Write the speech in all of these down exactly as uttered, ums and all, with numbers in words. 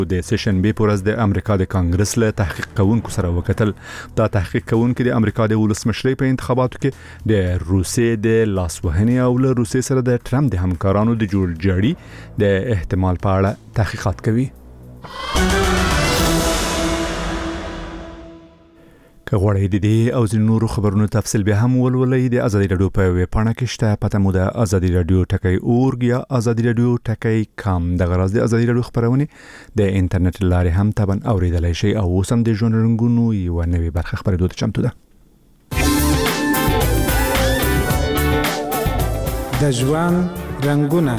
د سشنبه پر ورځ د امریکا د کانګرس له تحقیق کوونکو سره وکتل. دا تحقیق کوونکو د امریکا د ولسمشرۍ په انتخاباتو کې د روسیې د لاسوهنې او له روسیې سره د ټرمپ د همکارانو د جوړجاړي د احتمال په اړه تحقیقات کوي. که غواړئ د دې او ځینو نورو خبرونو تفصیل به هم ولولئ د ازادي رادیو په ویب پاڼه کې شته. پته مو د ازادي رادیو ټکی اورګ یا ازادي رادیو ټکی کام. د غرض د ازادي رادیو خبرونه د انټرنیټ لارې هم تابن اوریدلای شئ او اوس هم د ژوند رنګونو یو نوې برخه خبرېدو ته چمتو ده. د ژوند رنګونه.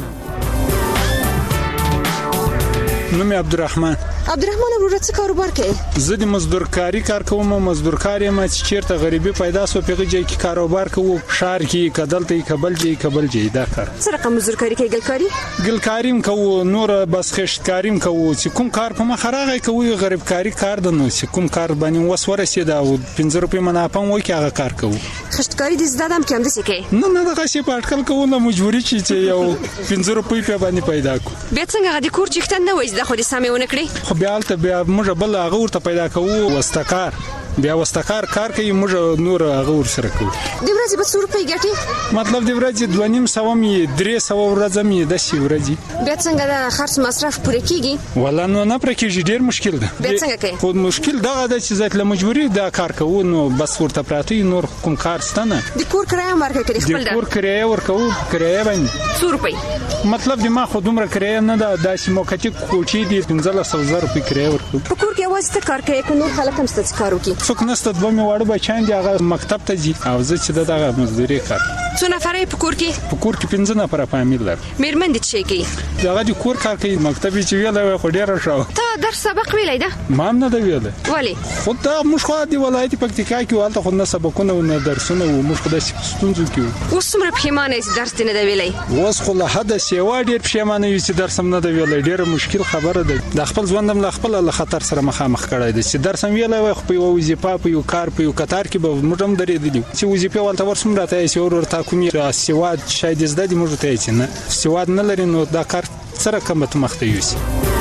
نوم عبدالرحمن. عبدالرحمن ورور څه کاروبار کوي؟ زه د مزدورکاری کار کوم. مزدورکاری ما چې چیرته غریبي پیدا سو پیغه جای کی کاروبار کوم. شهر کې کدلته کبل جای کبل جای دا کار. څه رقم مزدورکاری کوي؟ ګلکاری ګلکاریم کوم. نور بس خشتکاریم کوم. چې کوم کار په مخ راغی کوم غریبکاری کار د نو چې کوم کار باندې وس ورسېدا او پنځه روپۍ مناپم وای کی هغه کار کوم. خشتکاری د زدادم کې هم د سکه نه نه دغه شی په اټکل کوم مجبوری چې یو پنځه روپۍ په باندې پیدا کو. بیا څنګه د کور چښتن نه وای د خو د سامي ونکړي. خو بیا ته بیا موږ بل هغه ورته پیدا کوو واستکار. بیا واستکار کار کوي موږ نور هغه ور سره کوو. د ورځې په څو روپۍ ګټي؟ مطلب د ورځې دوه نیم سوه مې درې سوه ورځې مې د شي ورځې. بیا څنګه د خرڅ مصرف پوره کیږي؟ ولا نو نه پوره کیږي. ډیر مشکل ده. بیا څنګه کوي؟ خو مشکل دغه د چې ځکه مجبوری دا کار کوو نو بس ورته پراتی نور کوم کار ستنه. د کور کرایه ورکړي کړي خپل د کور کرایه ورکوو. کرایه باندې څو روپۍ؟ مطلب د ما خو دومره کرایه نه ده. د سیموکتی کوټې دي پنځه سوه روپۍ کرایه ورکوو. په کور کې اواز ته کار کوي. کو نور خلک هم ست کار کوي. څوک نست دوه مې واړه بچان دي هغه مکتب ته ځي او زه چې دغه مزدوري کار. څو نفرې په کور کې؟ په کور کې پنځه نفر فامیل لري. میرمن دي چې کوي؟ دغه د کور کار کوي. مکتب چې ویل خو ډیر شو. ته درس سبق ویلای ده؟ ما نه دا ویل. ولی؟ خو دا موږ خو د ولایت پکتیکا کې ولته خو نه سبقونه او نه درسونه او موږ خو د ستونزو کې. اوس څومره پښیمانه یې درس نه دی ویلای؟ اوس خو له حد سیوا ډیر پښیمانه یې چې درس هم نه دی ویلای. ډیر مشکل خبره ده. د خپل ژوندم له خپل له خطر سره مخامخ کړای دي چې درس هم ویلای خو په وظیفه په یو کار په یو قطار کې به موږ هم درېدلی چې وظیفه ولته ورسم راته چې ور ورته کومي سیواد شاید زده دي موږ ته چې نه سیواد نه لري نو دا کار سره کومه مخته یوسي.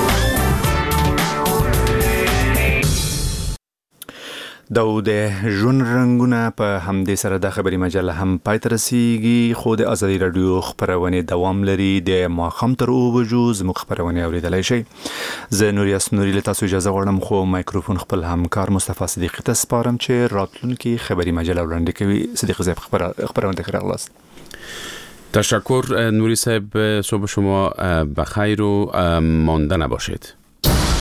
دا د ژوند رنګونه په همدې سره د خبري مجله هم پای ته رسیږي. خو د ازادي رادیو خبرونه دوام لري. د ماخام تر اوه بجو زموږ خبرونه اوریدلای شئ. زه نوریاس نوري له تاسو اجازه غواړم خو مایکروفون خپل همکار مصطفی صدیقی ته سپارم چې راتلونکي خبري مجله وړاندې کوي. صدیق زیب خبرونه ته خلاص. تشکر نوری صاحب. صبح شما بخیر و مانده نباشید.